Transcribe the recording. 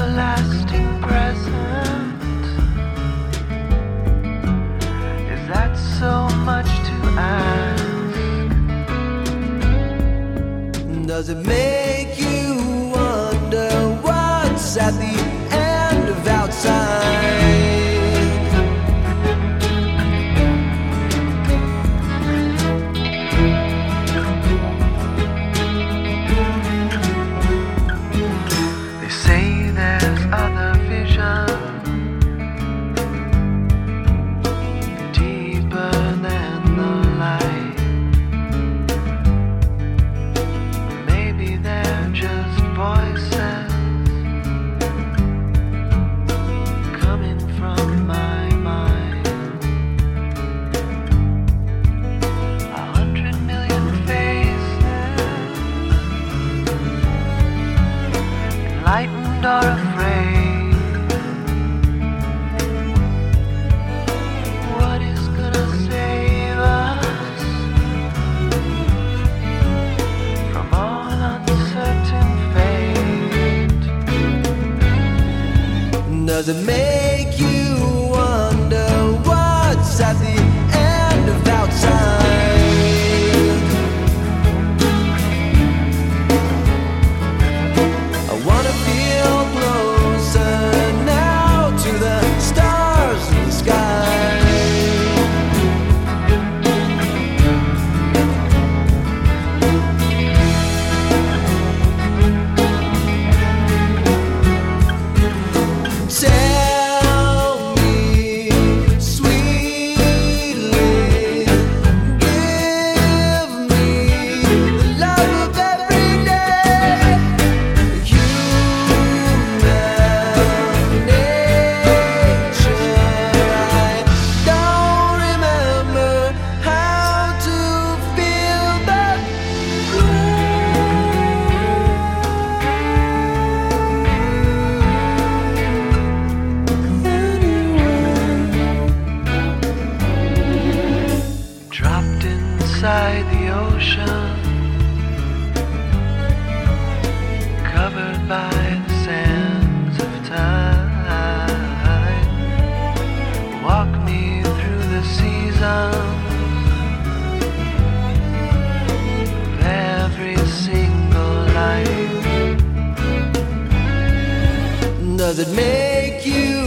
everlasting present. Is that so much to ask? Does it make you wonder what's at the end of outside? Enlightened or afraid, what is gonna save us from all uncertain fate? Does it make you wonder what's at the end of outside? Inside the ocean, covered by the sands of time, walk me through the seasons of every single life. Does it make you